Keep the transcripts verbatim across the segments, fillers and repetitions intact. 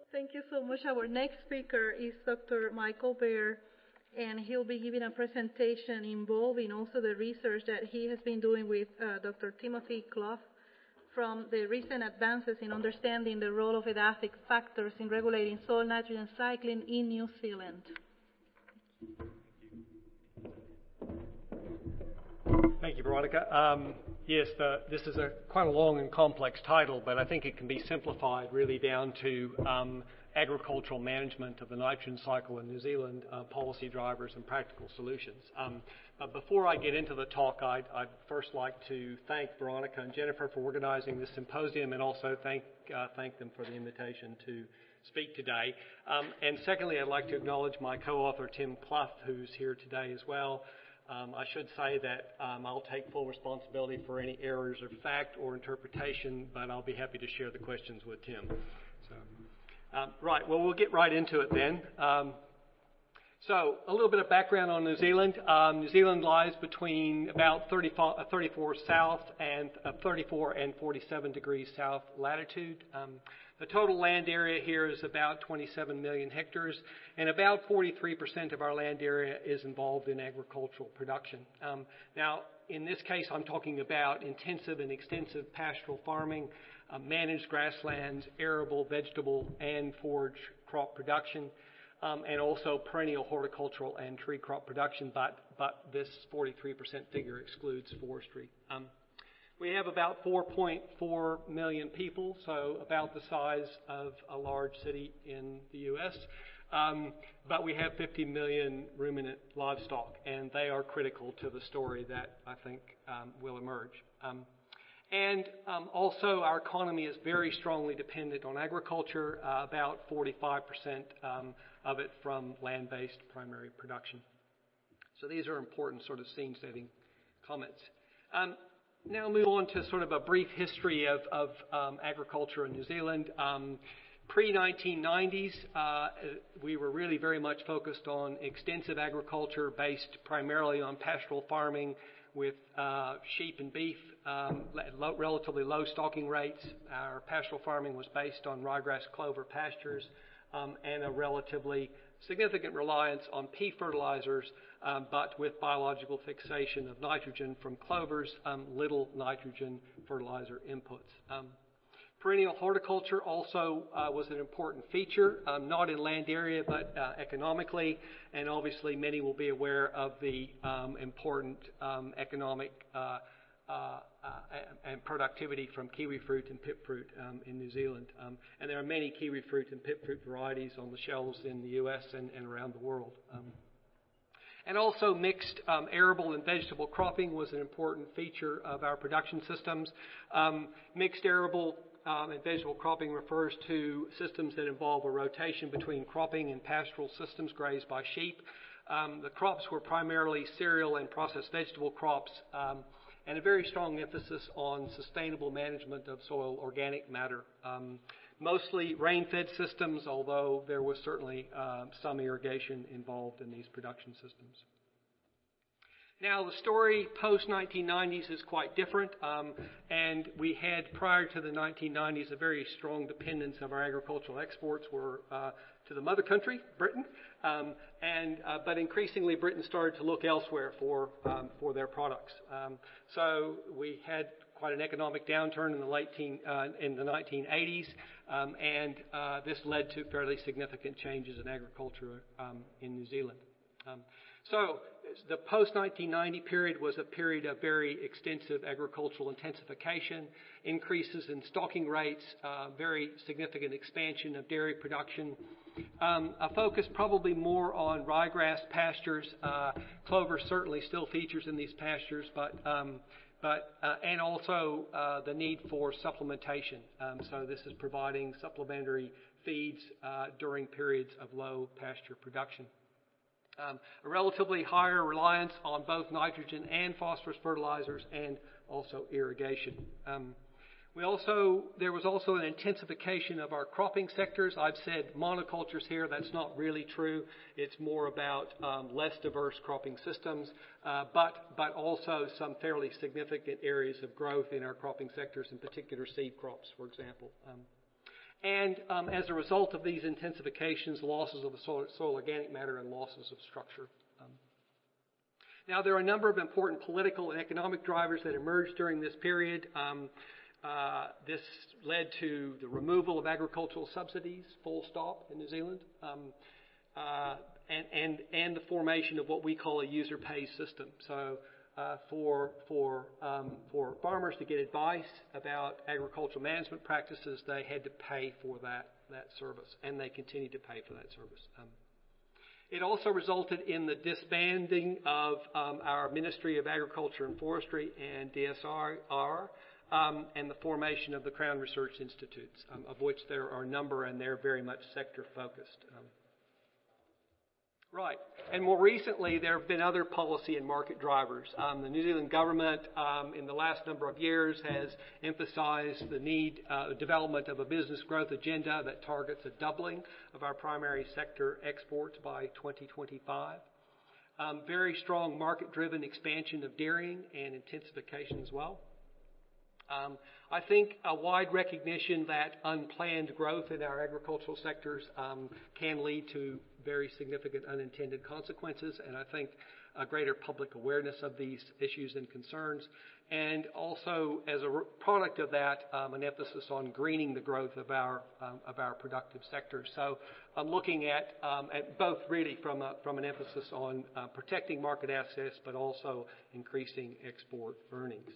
Thank you so much. Our next speaker is Doctor Michael Baer, and he'll be giving a presentation involving also the research that he has been doing with uh, Doctor Timothy Clough from the recent advances in understanding the role of edaphic factors in regulating soil nitrogen cycling in New Zealand. Thank you, Veronica. Um, yes, the, this is a quite a long and complex title, but I think it can be simplified really down to um, agricultural management of the nitrogen cycle in New Zealand, uh, policy drivers and practical solutions. Um, but before I get into the talk, I'd, I'd first like to thank Veronica and Jennifer for organizing this symposium, and also thank uh, thank them for the invitation to speak today. Um, and secondly, I'd like to acknowledge my co-author, Tim Clough, who's here today as well. Um, I should say that um, I'll take full responsibility for any errors of fact or interpretation, but I'll be happy to share the questions with Tim. So, um, right, well, we'll get right into it then. Um, so, a little bit of background on New Zealand. Um, New Zealand lies between about thirty-four, uh, thirty-four south and uh, thirty-four and forty-seven degrees south latitude. Um, The total land area here is about twenty-seven million hectares, and about forty-three percent of our land area is involved in agricultural production. Um, now, in this case, I'm talking about intensive and extensive pastoral farming, uh, managed grasslands, arable, vegetable, and forage crop production, um, and also perennial horticultural and tree crop production, but, but this forty-three percent figure excludes forestry. Um, We have about four point four million people, so about the size of a large city in the U S, um, but we have fifty million ruminant livestock, and they are critical to the story that I think um, will emerge. Um, and um, also, our economy is very strongly dependent on agriculture, uh, about forty-five percent um, of it from land-based primary production. So these are important sort of scene-setting comments. Um, Now move on to sort of a brief history of, of um, agriculture in New Zealand. Um, pre nineteen nineties, uh, we were really very much focused on extensive agriculture based primarily on pastoral farming with uh, sheep and beef, um, low, relatively low stocking rates. Our pastoral farming was based on ryegrass clover pastures um, and a relatively significant reliance on pea fertilizers, um, but with biological fixation of nitrogen from clovers, um, little nitrogen fertilizer inputs. Um, perennial horticulture also uh, was an important feature, um, not in land area, but uh, economically, and obviously many will be aware of the um, important um, economic uh, Uh, uh, and productivity from kiwi fruit and pip fruit um, in New Zealand. Um, and there are many kiwi fruit and pip fruit varieties on the shelves in the U S and, and around the world. Um, and also mixed um, arable and vegetable cropping was an important feature of our production systems. Um, mixed arable um, and vegetable cropping refers to systems that involve a rotation between cropping and pastoral systems grazed by sheep. Um, the crops were primarily cereal and processed vegetable crops, um, and a very strong emphasis on sustainable management of soil organic matter. Um, mostly rain-fed systems, although there was certainly uh, some irrigation involved in these production systems. Now, the story post nineteen nineties is quite different, um, and we had, prior to the nineteen nineties, a very strong dependence of our agricultural exports were uh, to the mother country, Britain, um, and uh, but increasingly Britain started to look elsewhere for um, for their products. Um, so we had quite an economic downturn in the late teen, uh, in the nineteen eighties, um, and uh, this led to fairly significant changes in agriculture um, in New Zealand. Um, so the post nineteen ninety period was a period of very extensive agricultural intensification, increases in stocking rates, uh, very significant expansion of dairy production, um, a focus probably more on ryegrass pastures. Uh, clover certainly still features in these pastures, but um, but uh, and also uh, the need for supplementation. Um, so this is providing supplementary feeds uh, during periods of low pasture production. Um, a relatively higher reliance on both nitrogen and phosphorus fertilizers, and also irrigation. Um, we also there was also an intensification of our cropping sectors. I've said monocultures here. That's not really true. It's more about um, less diverse cropping systems, uh, but but also some fairly significant areas of growth in our cropping sectors, in particular seed crops, for example. Um, And um, as a result of these intensifications, losses of the soil, soil organic matter and losses of structure. Um, now, there are a number of important political and economic drivers that emerged during this period. Um, uh, this led to the removal of agricultural subsidies, full stop, in New Zealand, um, uh, and, and, and the formation of what we call a user pays system. So Uh, for for um, for farmers to get advice about agricultural management practices, they had to pay for that that service, and they continue to pay for that service. Um, it also resulted in the disbanding of um, our Ministry of Agriculture and Forestry and D S R, um, and the formation of the Crown Research Institutes, um, of which there are a number, and they're very much sector focused. Um, Right. And more recently, there have been other policy and market drivers. Um, the New Zealand government, um, in the last number of years, has emphasized the need, uh, development of a business growth agenda that targets a doubling of our primary sector exports by twenty twenty-five. Um, very strong market-driven expansion of dairying and intensification as well. Um, I think a wide recognition that unplanned growth in our agricultural sectors um, can lead to very significant unintended consequences, and I think a greater public awareness of these issues and concerns, and also as a product of that, um, an emphasis on greening the growth of our um, of our productive sectors. So I'm looking at um, at both really from a, from an emphasis on uh, protecting market access, but also increasing export earnings.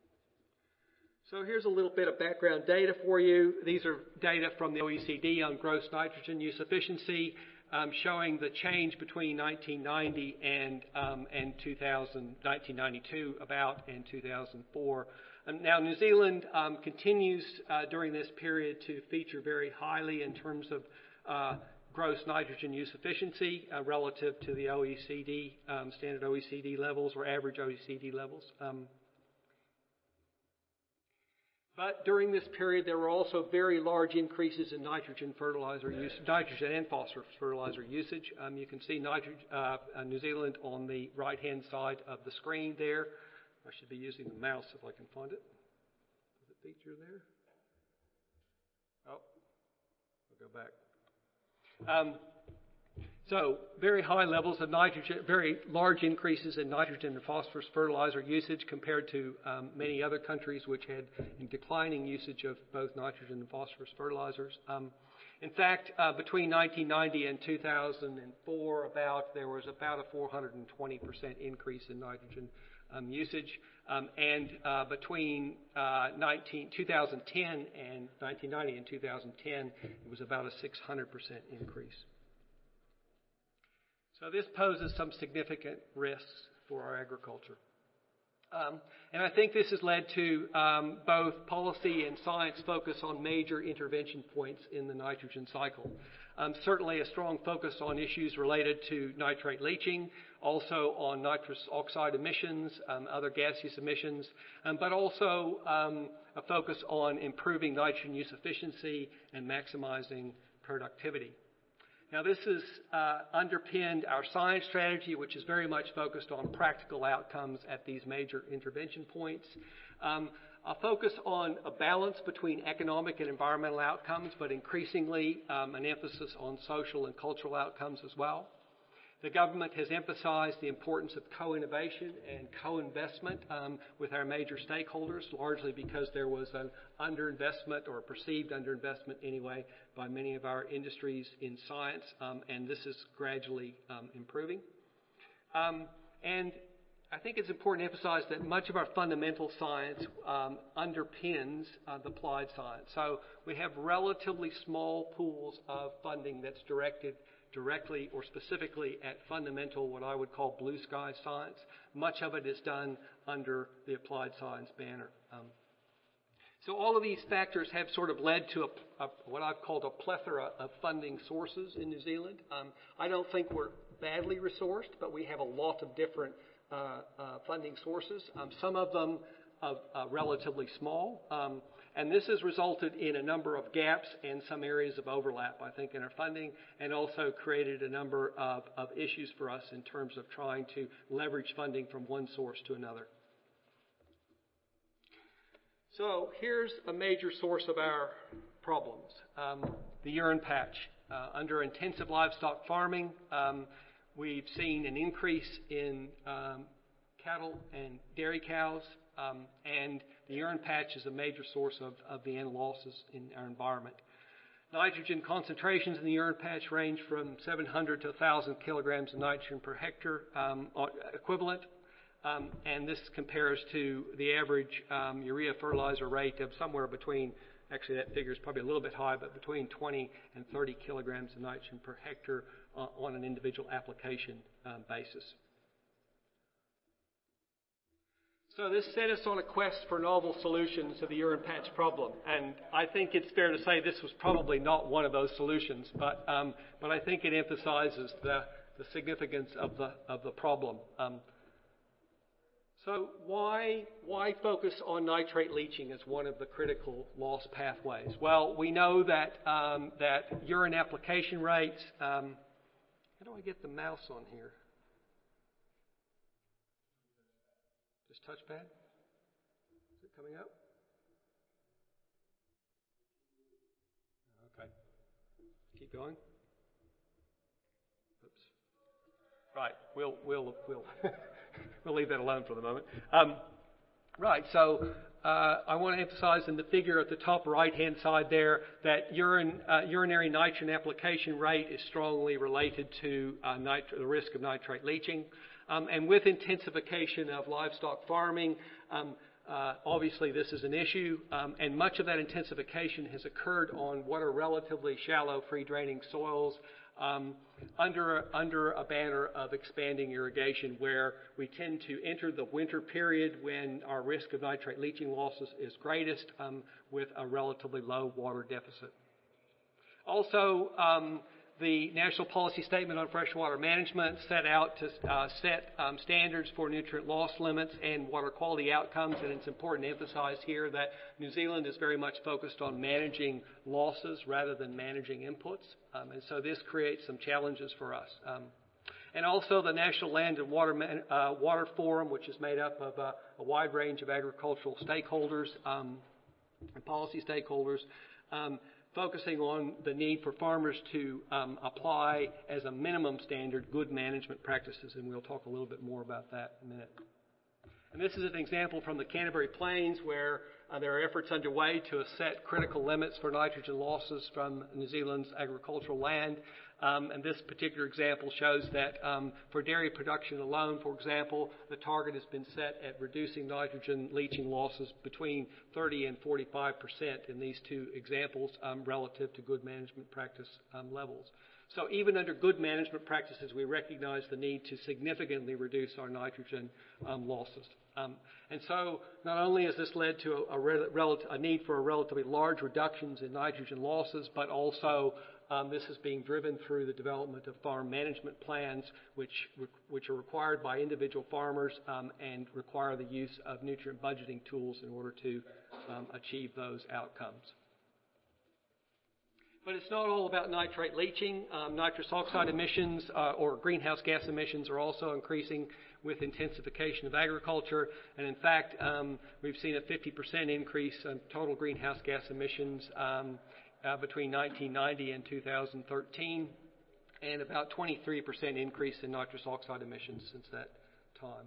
So here's a little bit of background data for you. These are data from the O E C D on gross nitrogen use efficiency, um, showing the change between nineteen ninety and um, and two thousand, nineteen ninety-two about and two thousand four. Um, now New Zealand um, continues uh, during this period to feature very highly in terms of uh, gross nitrogen use efficiency uh, relative to the O E C D um, standard O E C D levels or average O E C D levels. Um, But during this period, there were also very large increases in nitrogen fertilizer use, nitrogen and phosphorus fertilizer usage. Um, you can see nitrogen, uh, uh, New Zealand on the right-hand side of the screen there. I should be using the mouse if I can find it. Does it feature there? Oh, I'll go back. Um, So very high levels of nitrogen, very large increases in nitrogen and phosphorus fertilizer usage compared to um, many other countries which had declining usage of both nitrogen and phosphorus fertilizers. Um, in fact, uh, between nineteen ninety and two thousand four, about there was about a four hundred twenty percent increase in nitrogen um, usage, um, and uh, between uh, nineteen, twenty ten and nineteen ninety and two thousand ten, it was about a six hundred percent increase. So this poses some significant risks for our agriculture. Um, and I think this has led to um, both policy and science focus on major intervention points in the nitrogen cycle. Um, certainly a strong focus on issues related to nitrate leaching, also on nitrous oxide emissions, um, other gaseous emissions, um, but also um, a focus on improving nitrogen use efficiency and maximizing productivity. Now, this has uh, underpinned our science strategy, which is very much focused on practical outcomes at these major intervention points. Um, a focus on a balance between economic and environmental outcomes, but increasingly um, an emphasis on social and cultural outcomes as well. The government has emphasized the importance of co-innovation and co-investment um, with our major stakeholders, largely because there was an underinvestment or a perceived underinvestment anyway by many of our industries in science, um, and this is gradually um, improving. Um, and I think it's important to emphasize that much of our fundamental science um, underpins uh, the applied science. So we have relatively small pools of funding that's directed directly or specifically at fundamental, what I would call blue sky science. Much of it is done under the applied science banner. Um, so all of these factors have sort of led to a, a, what I've called a plethora of funding sources in New Zealand. Um, I don't think we're badly resourced, but we have a lot of different uh, uh, funding sources. Um, some of them are uh, relatively small. Um, And this has resulted in a number of gaps and some areas of overlap, I think, in our funding, and also created a number of, of issues for us in terms of trying to leverage funding from one source to another. So here's a major source of our problems. Um, the urine patch. Uh, under intensive livestock farming, um, we've seen an increase in um, cattle and dairy cows, um, and the urine patch is a major source of, of the N losses in our environment. Nitrogen concentrations in the urine patch range from seven hundred to one thousand kilograms of nitrogen per hectare um, equivalent, um, and this compares to the average um, urea fertilizer rate of somewhere between, actually that figure is probably a little bit high, but between twenty and thirty kilograms of nitrogen per hectare uh, on an individual application um, basis. So this set us on a quest for novel solutions to the urine patch problem, and I think it's fair to say this was probably not one of those solutions, but um, but I think it emphasizes the, the significance of the of the problem. Um, so why why focus on nitrate leaching as one of the critical loss pathways? Well, we know that um, that urine application rates. Um, how do I get the mouse on here? Just touchpad? Is it coming up? Okay. Keep going. Oops. Right. We'll we'll we'll we'll leave that alone for the moment. Um, right. So uh, I want to emphasize in the figure at the top right-hand side there that urine uh, urinary nitrogen application rate is strongly related to uh, nit- the risk of nitrate leaching. Um, and with intensification of livestock farming, um, uh, obviously this is an issue, um, and much of that intensification has occurred on what are relatively shallow, free-draining soils um, under, under a banner of expanding irrigation, where we tend to enter the winter period when our risk of nitrate leaching losses is greatest um, with a relatively low water deficit. Also, um, the National Policy Statement on Freshwater Management set out to uh, set um, standards for nutrient loss limits and water quality outcomes, and it's important to emphasize here that New Zealand is very much focused on managing losses rather than managing inputs, um, and so this creates some challenges for us. Um, and also the National Land and Water, Man- uh, Water Forum, which is made up of uh, a wide range of agricultural stakeholders um, and policy stakeholders, um, focusing on the need for farmers to um, apply as a minimum standard good management practices, and we'll talk a little bit more about that in a minute. And this is an example from the Canterbury Plains where uh, there are efforts underway to set critical limits for nitrogen losses from New Zealand's agricultural land. Um, and this particular example shows that um, for dairy production alone, for example, the target has been set at reducing nitrogen leaching losses between thirty and forty-five percent in these two examples um, relative to good management practice um, levels. So even under good management practices, we recognize the need to significantly reduce our nitrogen um, losses. Um, and so not only has this led to a, a, rel- a need for a relatively large reductions in nitrogen losses, but also um, this is being driven through the development of farm management plans, which, which are required by individual farmers um, and require the use of nutrient budgeting tools in order to um, achieve those outcomes. But it's not all about nitrate leaching. Um, nitrous oxide emissions uh, or greenhouse gas emissions are also increasing with intensification of agriculture. And in fact, um, we've seen a fifty percent increase in total greenhouse gas emissions um, uh, between nineteen ninety and two thousand thirteen, and about twenty-three percent increase in nitrous oxide emissions since that time.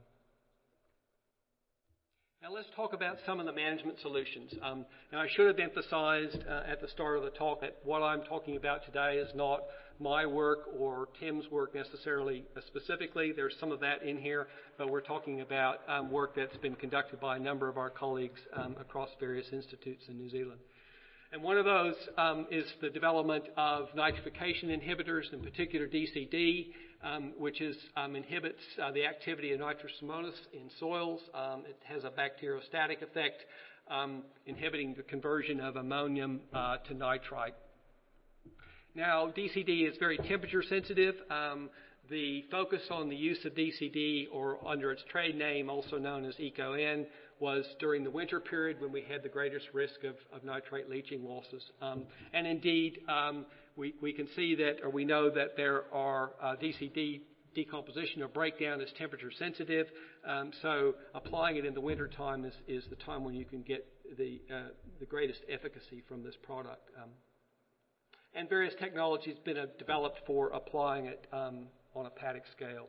Now let's talk about some of the management solutions. Um, and I should have emphasized uh, at the start of the talk that what I'm talking about today is not my work or Tim's work necessarily uh, specifically. There's some of that in here, but we're talking about um, work that's been conducted by a number of our colleagues um, across various institutes in New Zealand. And one of those um, is the development of nitrification inhibitors, in particular D C D, um, which is, um, inhibits uh, the activity of nitrous monosus in soils. Um, it has a bacteriostatic effect, um, inhibiting the conversion of ammonium uh, to nitrite. Now, D C D is very temperature sensitive. Um, the focus on the use of D C D, or under its trade name, also known as EcoN, was during the winter period when we had the greatest risk of, of nitrate leaching losses. Um, and indeed, um, we, we can see that, or we know that there are uh, D C D decomposition or breakdown is temperature sensitive. Um, so applying it in the winter time is, is the time when you can get the, uh, the greatest efficacy from this product. Um, and various technologies have been uh, developed for applying it um, on a paddock scale.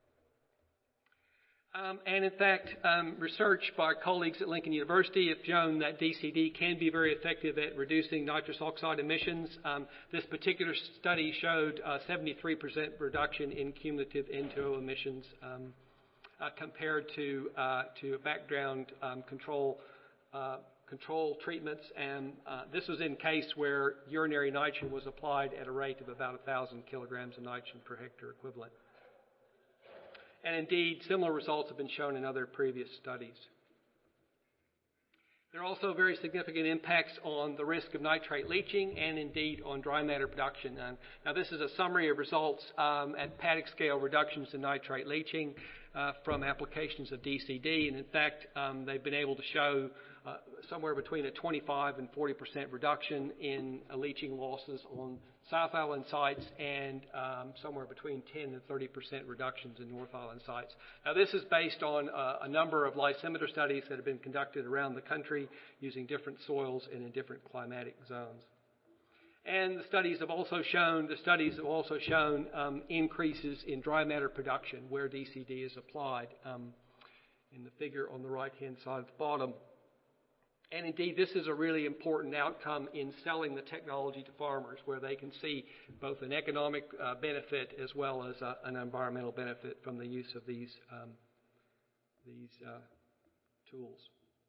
Um, and in fact, um, research by our colleagues at Lincoln University have shown that D C D can be very effective at reducing nitrous oxide emissions. Um, this particular study showed a seventy-three percent reduction in cumulative N two O emissions um, uh, compared to uh, to background um, control uh, control treatments. And uh, this was in case where urinary nitrogen was applied at a rate of about one thousand kilograms of nitrogen per hectare equivalent. And indeed, similar results have been shown in other previous studies. There are also very significant impacts on the risk of nitrate leaching and indeed on dry matter production. Um, now this is a summary of results um, at paddock scale reductions in nitrate leaching uh, from applications of D C D. And in fact, um, they've been able to show uh, somewhere between a twenty-five and forty percent reduction in uh, leaching losses on South Island sites and um, somewhere between ten and thirty percent reductions in North Island sites. Now this is based on uh, a number of lysimeter studies that have been conducted around the country using different soils and in different climatic zones. And the studies have also shown, the studies have also shown um, increases in dry matter production where D C D is applied um, in the figure on the right-hand side at the bottom. And indeed, this is a really important outcome in selling the technology to farmers, where they can see both an economic uh, benefit as well as uh, an environmental benefit from the use of these, um, these uh, tools.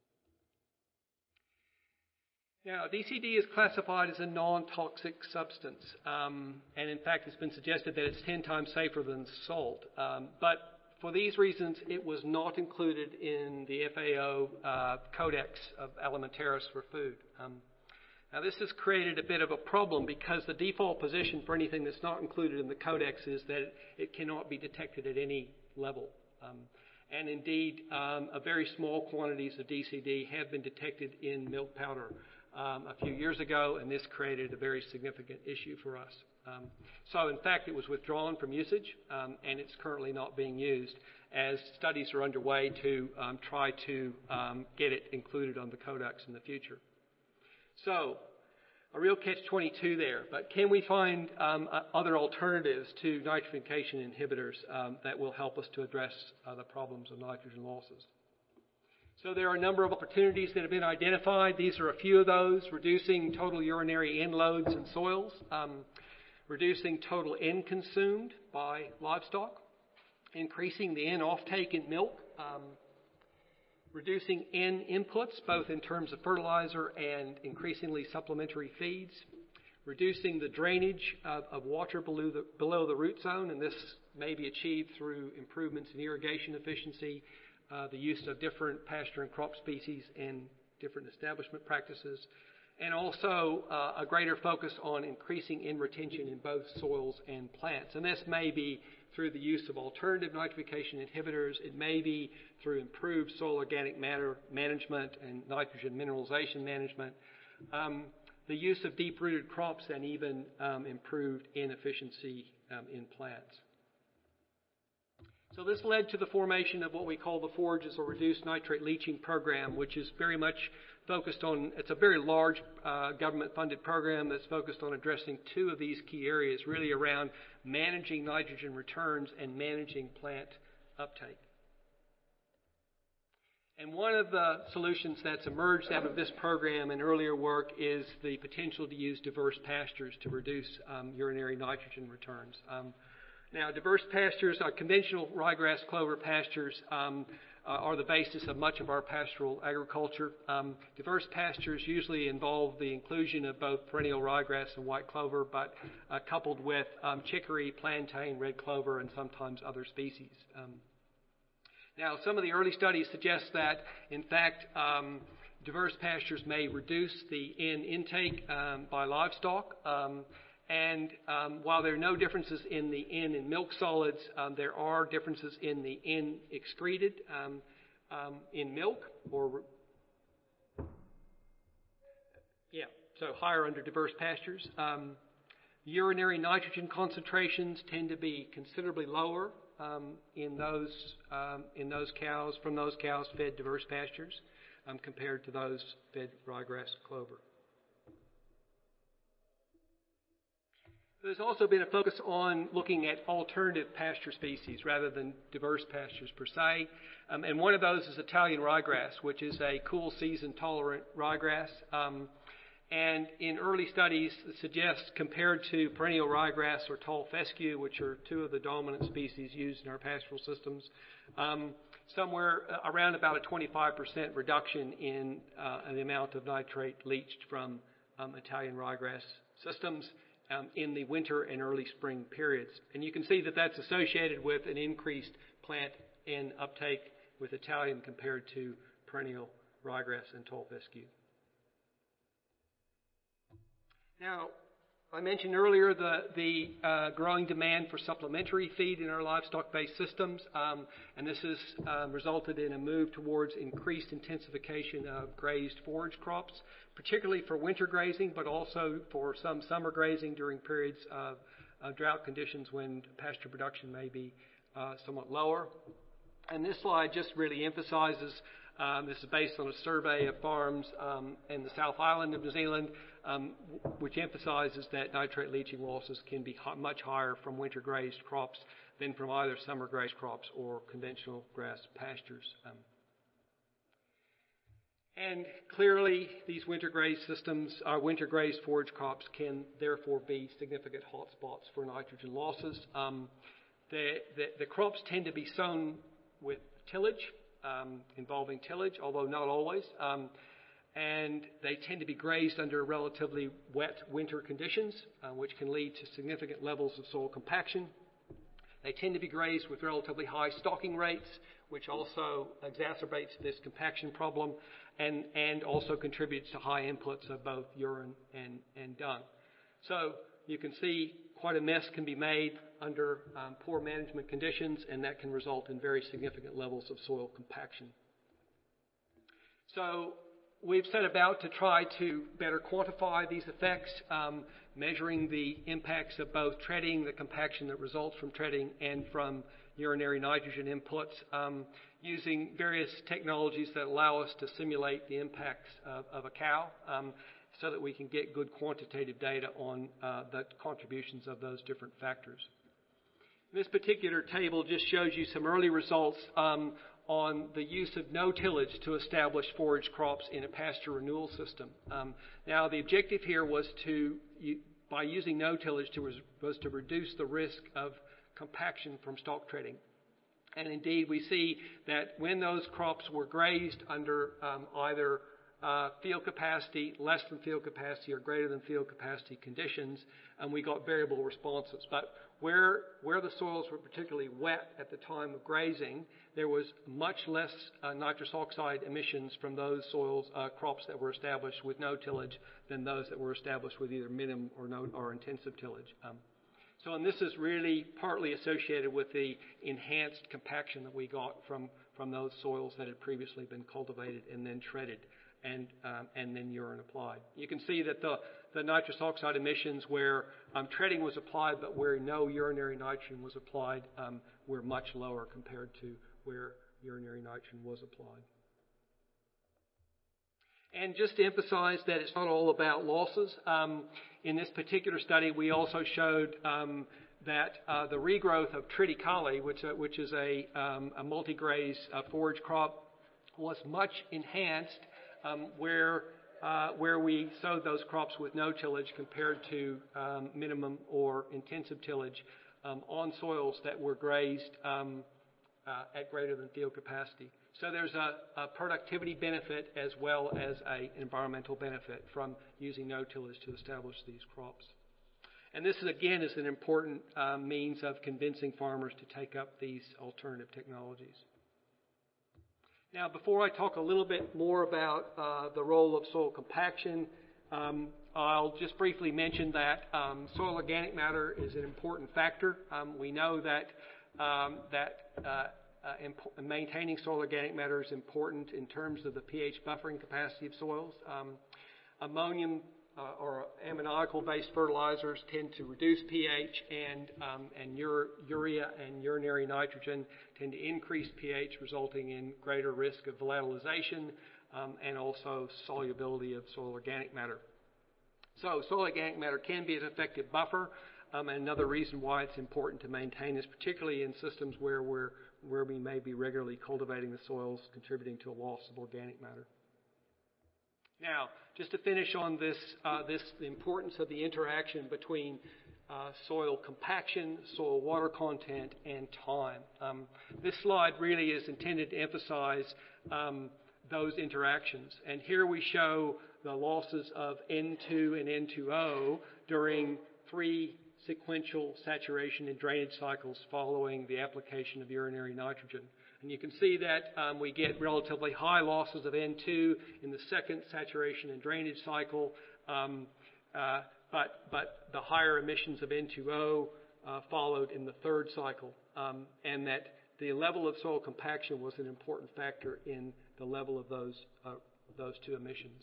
Now, D C D is classified as a non-toxic substance, um, and in fact, it's been suggested that it's ten times safer than salt. Um, but for these reasons, it was not included in the F A O uh, Codex of Alimentaris for food. Um, now, this has created a bit of a problem because the default position for anything that's not included in the Codex is that it, it cannot be detected at any level. Um, and indeed, um, a very small quantities of D C D have been detected in milk powder um, a few years ago, and this created a very significant issue for us. Um, so, in fact, it was withdrawn from usage, um, and it's currently not being used, as studies are underway to um, try to um, get it included on the Codex in the future. So, a real catch twenty-two there. But can we find um, uh, other alternatives to nitrification inhibitors um, that will help us to address uh, the problems of nitrogen losses? So there are a number of opportunities that have been identified. These are a few of those: reducing total urinary N loads in soils, um, reducing total N consumed by livestock, increasing the N offtake in milk, um, reducing N inputs, both in terms of fertilizer and increasingly supplementary feeds, reducing the drainage of, of water below the, below the root zone, and this may be achieved through improvements in irrigation efficiency, uh, the use of different pasture and crop species, and different establishment practices, and also uh, a greater focus on increasing N retention in both soils and plants. And this may be through the use of alternative nitrification inhibitors. It may be through improved soil organic matter management and nitrogen mineralization management, um, the use of deep-rooted crops, and even um, improved N efficiency um, in plants. So this led to the formation of what we call the Forages or Reduced Nitrate Leaching Program, which is very much focused on, it's a very large uh, government-funded program that's focused on addressing two of these key areas, really around managing nitrogen returns and managing plant uptake. And one of the solutions that's emerged out of this program and earlier work is the potential to use diverse pastures to reduce um, urinary nitrogen returns. Um, now, diverse pastures, uh, conventional ryegrass clover pastures, um, Uh, are the basis of much of our pastoral agriculture. Um, diverse pastures usually involve the inclusion of both perennial ryegrass and white clover, but uh, coupled with um, chicory, plantain, red clover, and sometimes other species. Um, now, some of the early studies suggest that, in fact, um, diverse pastures may reduce the N intake um, by livestock. Um, And um, while there are no differences in the N in milk solids, um, there are differences in the N excreted um, um, in milk, or yeah, so higher under diverse pastures. Um, urinary nitrogen concentrations tend to be considerably lower um, in those um, in those cows from those cows fed diverse pastures. um, compared to those fed ryegrass clover. There's also been a focus on looking at alternative pasture species rather than diverse pastures per se. Um, and one of those is Italian ryegrass, which is a cool season tolerant ryegrass. Um, and in early studies suggest compared to perennial ryegrass or tall fescue, which are two of the dominant species used in our pastoral systems, um, somewhere around about a twenty-five percent reduction in uh, the amount of nitrate leached from um, Italian ryegrass systems Um, in the winter and early spring periods. And you can see that that's associated with an increased plant and uptake with Italian compared to perennial ryegrass and tall fescue. Now, I mentioned earlier the, the uh, growing demand for supplementary feed in our livestock-based systems, um, and this has um, resulted in a move towards increased intensification of grazed forage crops, particularly for winter grazing, but also for some summer grazing during periods of, of drought conditions when pasture production may be uh, somewhat lower. And this slide just really emphasizes, um, this is based on a survey of farms um, in the South Island of New Zealand, um, which emphasizes that nitrate leaching losses can be h- much higher from winter grazed crops than from either summer grazed crops or conventional grass pastures. Um, And clearly, these winter grazed systems, uh, winter grazed forage crops can therefore be significant hotspots for nitrogen losses. Um, the, the, the crops tend to be sown with tillage, um, involving tillage, although not always. Um, and they tend to be grazed under relatively wet winter conditions, uh, which can lead to significant levels of soil compaction. They tend to be grazed with relatively high stocking rates, which also exacerbates this compaction problem and, and also contributes to high inputs of both urine and, and dung. So you can see quite a mess can be made under um, poor management conditions, and that can result in very significant levels of soil compaction. So we've set about to try to better quantify these effects, um, measuring the impacts of both treading, the compaction that results from treading, and from urinary nitrogen inputs, um, using various technologies that allow us to simulate the impacts of, of a cow, um, so that we can get good quantitative data on uh, the contributions of those different factors. This particular table just shows you some early results um, on the use of no tillage to establish forage crops in a pasture renewal system. Um, now, the objective here was to, you, by using no tillage, to, was, was to reduce the risk of compaction from stalk treading. And indeed, we see that when those crops were grazed under um, either uh, field capacity, less than field capacity, or greater than field capacity conditions, and we got variable responses. But where, where the soils were particularly wet at the time of grazing, there was much less uh, nitrous oxide emissions from those soils, uh, crops that were established with no tillage than those that were established with either minimum or, no, or intensive tillage. Um, So, and this is really partly associated with the enhanced compaction that we got from, from those soils that had previously been cultivated and then treaded and, um, and then urine applied. You can see that the, the nitrous oxide emissions where um, treading was applied but where no urinary nitrogen was applied um, were much lower compared to where urinary nitrogen was applied. And just to emphasize that it's not all about losses, um, in this particular study we also showed um, that uh, the regrowth of triticale, which, uh, which is a, um, a multi-graze uh, forage crop, was much enhanced um, where, uh, where we sowed those crops with no tillage compared to um, minimum or intensive tillage um, on soils that were grazed um, uh, at greater than field capacity. So there's a, a productivity benefit as well as an environmental benefit from using no tillage to establish these crops. And this, is, again, is an important uh, means of convincing farmers to take up these alternative technologies. Now, before I talk a little bit more about uh, the role of soil compaction, um, I'll just briefly mention that um, soil organic matter is an important factor. Um, we know that, um, that uh, Uh, imp- maintaining soil organic matter is important in terms of the pH buffering capacity of soils. Um, ammonium uh, or ammoniacal-based fertilizers tend to reduce pH, and, um, and ur- urea and urinary nitrogen tend to increase pH, resulting in greater risk of volatilization um, and also solubility of soil organic matter. So soil organic matter can be an effective buffer, um, and another reason why it's important to maintain this, particularly in systems where we're where we may be regularly cultivating the soils, contributing to a loss of organic matter. Now, just to finish on this, uh, this the importance of the interaction between uh, soil compaction, soil water content, and time. Um, this slide really is intended to emphasize um, those interactions. And here we show the losses of N two and N two O during three sequential saturation and drainage cycles following the application of urinary nitrogen. And you can see that um, we get relatively high losses of N two in the second saturation and drainage cycle, um, uh, but, but the higher emissions of N two O uh, followed in the third cycle, um, and that the level of soil compaction was an important factor in the level of those, uh, those two emissions.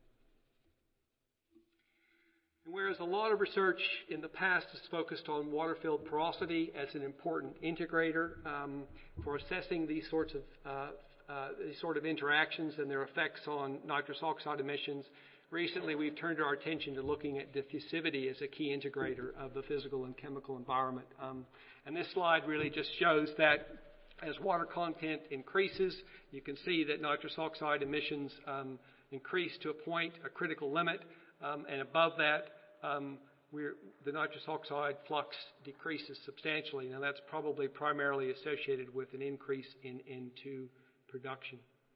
And whereas a lot of research in the past has focused on water-filled porosity as an important integrator um, for assessing these sorts of uh, uh, these sort of interactions and their effects on nitrous oxide emissions, recently we've turned our attention to looking at diffusivity as a key integrator of the physical and chemical environment. Um, and this slide really just shows that as water content increases, you can see that nitrous oxide emissions um, increase to a point, a critical limit. Um, and above that, um, we're, the nitrous oxide flux decreases substantially. Now, that's probably primarily associated with an increase in N two production.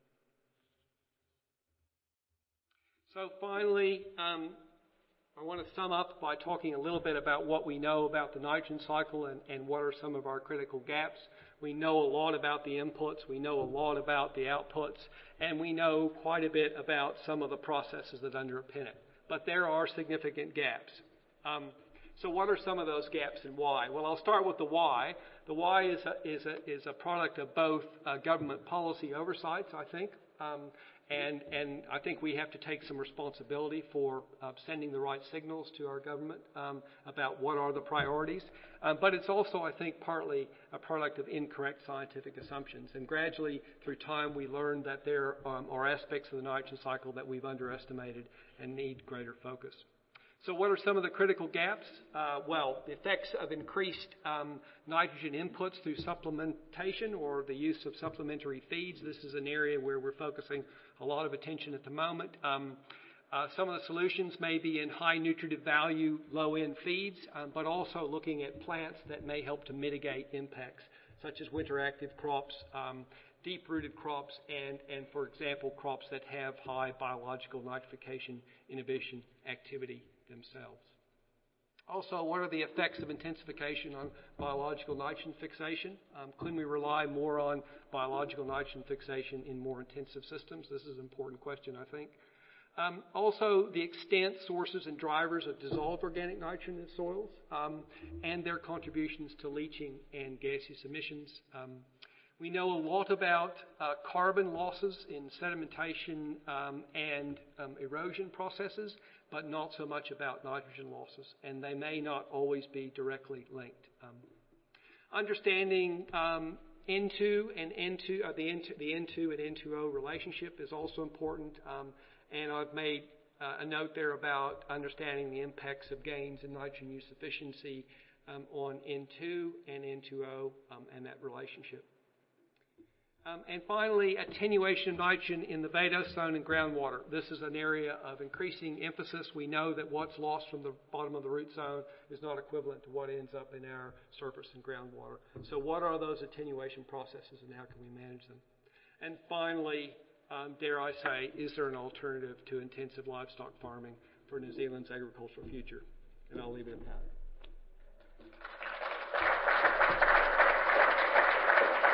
So finally, um, I want to sum up by talking a little bit about what we know about the nitrogen cycle and, and what are some of our critical gaps. We know a lot about the inputs, we know a lot about the outputs, and we know quite a bit about some of the processes that underpin it. But there are significant gaps. Um, so what are some of those gaps and why? Well, I'll start with the why. The why is a, is a, is a product of both uh, government policy oversights, I think, um, and, and I think we have to take some responsibility for uh, sending the right signals to our government um, about what are the priorities. Um, but it's also, I think, partly a product of incorrect scientific assumptions. And gradually, through time, we learned that there um, are aspects of the nitrogen cycle that we've underestimated and need greater focus. So what are some of the critical gaps? Uh, well, the effects of increased um, nitrogen inputs through supplementation or the use of supplementary feeds. This is an area where we're focusing a lot of attention at the moment. Um, uh, some of the solutions may be in high nutritive value, low-end feeds, um, but also looking at plants that may help to mitigate impacts, such as winter-active crops, um, deep-rooted crops, and, and, for example, crops that have high biological nitrification inhibition activity themselves. Also, what are the effects of intensification on biological nitrogen fixation? Um, can we rely more on biological nitrogen fixation in more intensive systems? This is an important question, I think. Um, also, the extent, sources, and drivers of dissolved organic nitrogen in soils um, and their contributions to leaching and gaseous emissions. Um, we know a lot about uh, carbon losses in sedimentation um, and um, erosion processes, but not so much about nitrogen losses, and they may not always be directly linked. Um, understanding um, N two and N two, uh, the, N two, the N two and N two O relationship is also important, um, and I've made uh, a note there about understanding the impacts of gains in nitrogen use efficiency um, on N two and N two O um, and that relationship. Um, and finally, attenuation of nitrogen in the vadose zone and groundwater. This is an area of increasing emphasis. We know that what's lost from the bottom of the root zone is not equivalent to what ends up in our surface and groundwater. So what are those attenuation processes and how can we manage them? And finally, um, dare I say, is there an alternative to intensive livestock farming for New Zealand's agricultural future? And I'll leave it at that.